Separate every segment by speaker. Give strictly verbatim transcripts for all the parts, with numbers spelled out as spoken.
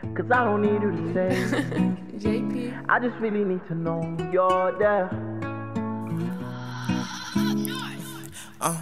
Speaker 1: Cause I don't need you to say.
Speaker 2: J P.
Speaker 1: I just really need to know you're there.
Speaker 3: Uh,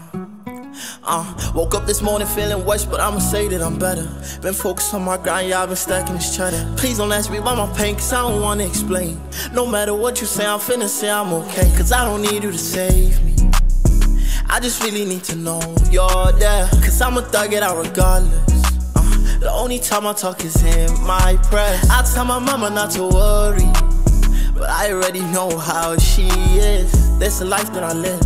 Speaker 3: uh, woke up this morning feeling worse, but I'ma say that I'm better. Been focused on my grind, yeah, I've been stacking this cheddar. Please don't ask me about my pain, cause I don't wanna explain. No matter what you say, I'm finna say I'm okay. Cause I don't need you to save me. I just really need to know you're there. Cause I'ma thug it out regardless. uh, The only time I talk is in my prayers. I tell my mama not to worry, but I already know how she is. This a life that I live.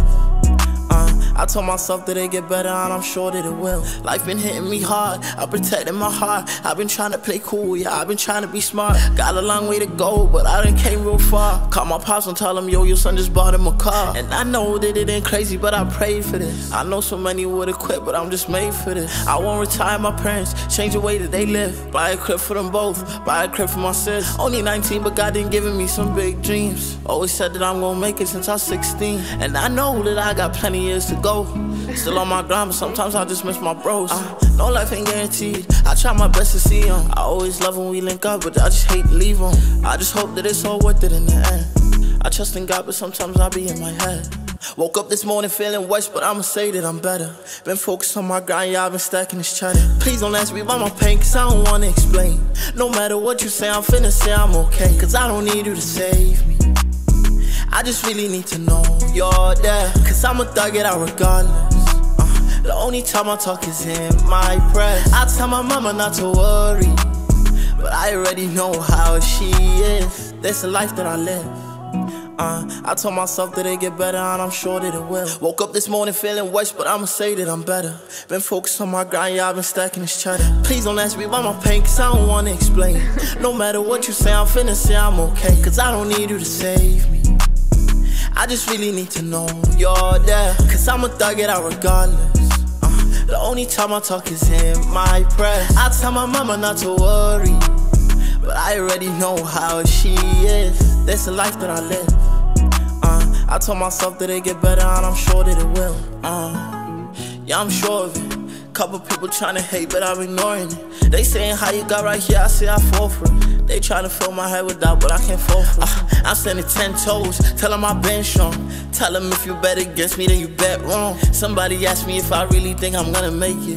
Speaker 3: I told myself that it get better and I'm sure that it will. Life been hitting me hard, I protected my heart. I've been trying to play cool, yeah, I've been trying to be smart. Got a long way to go, but I done came real far. Call my pops and tell him, yo, your son just bought him a car. And I know that it ain't crazy, but I prayed for this. I know so many would've quit, but I'm just made for this. I won't retire my parents, change the way that they live. Buy a crib for them both, buy a crib for my sis. Only nineteen, but God done given me some big dreams. Always said that I'm gonna make it since I was sixteen. And I know that I got plenty years to go. Still on my grind, but sometimes I just miss my bros. uh, No life ain't guaranteed, I try my best to see them. I always love when we link up, but I just hate to leave them. I just hope that it's all worth it in the end. I trust in God, but sometimes I be in my head. Woke up this morning feeling worse, but I'ma say that I'm better. Been focused on my grind, yeah, I've been stacking this cheddar. Please don't ask me about my pain, cause I don't wanna explain. No matter what you say, I'm finna say I'm okay. Cause I don't need you to save me. I just really need to know you're there. Cause I'ma thug it out regardless. uh, The only time I talk is in my prayers. I tell my mama not to worry, but I already know how she is. This a life that I live. Uh, I told myself that it get better and I'm sure that it will. Woke up this morning feeling worse, but I'ma say that I'm better. Been focused on my grind, yeah, I've been stacking this cheddar. Please don't ask me about my pain, cause I don't wanna explain. No matter what you say, I'm finna say I'm okay. Cause I don't need you to save me. I just really need to know you're there. Cause I'ma thug it out regardless. uh, The only time I talk is in my prayers. I tell my mama not to worry, but I already know how she is. This a life that I live. uh, I told myself that it get better and I'm sure that it will. uh, Yeah, I'm sure of it. Couple people tryna hate, but I'm ignoring it. They saying how you got right here, I say I fall for it. They tryna fill my head with doubt, but I can't fall for it. uh, I'm standing ten toes, tell them I've been strong. Tell them if you bet against me, then you bet wrong. Somebody asked me if I really think I'm gonna make it.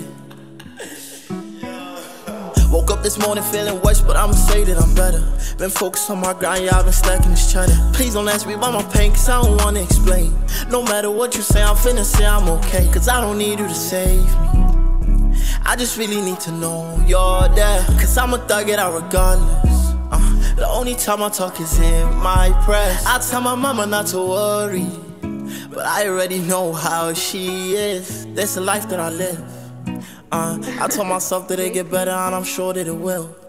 Speaker 3: Woke up this morning feeling worse, but I'ma say that I'm better. Been focused on my grind, yeah, I've been stacking this cheddar. Please don't ask me about my pain, cause I don't wanna explain. No matter what you say, I'm finna say I'm okay. Cause I don't need you to save me. I just really need to know you're there. Cause I'ma thug it out regardless. uh, The only time I talk is in my prayers. I tell my mama not to worry, but I already know how she is. This a life that I live. uh, I told myself that it get better and I'm sure that it will.